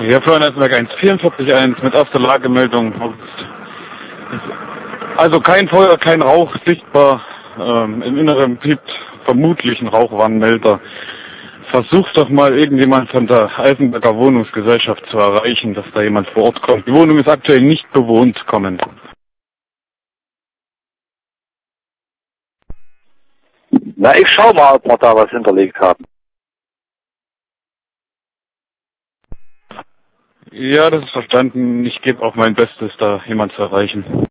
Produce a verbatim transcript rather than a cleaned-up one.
Ja, Feuernetzwerk eins vierundvierzig eins mit erster Lagemeldung. Also kein Feuer, kein Rauch sichtbar. Ähm, Im Inneren piept vermutlich ein Rauchwarnmelder. Versucht doch mal irgendjemand von der Eisenberger Wohnungsgesellschaft zu erreichen, dass da jemand vor Ort kommt. Die Wohnung ist aktuell nicht bewohnt, kommen. Na, ich schau mal, ob wir da was hinterlegt haben. Ja, das ist verstanden. Ich gebe auch mein Bestes, da jemand zu erreichen.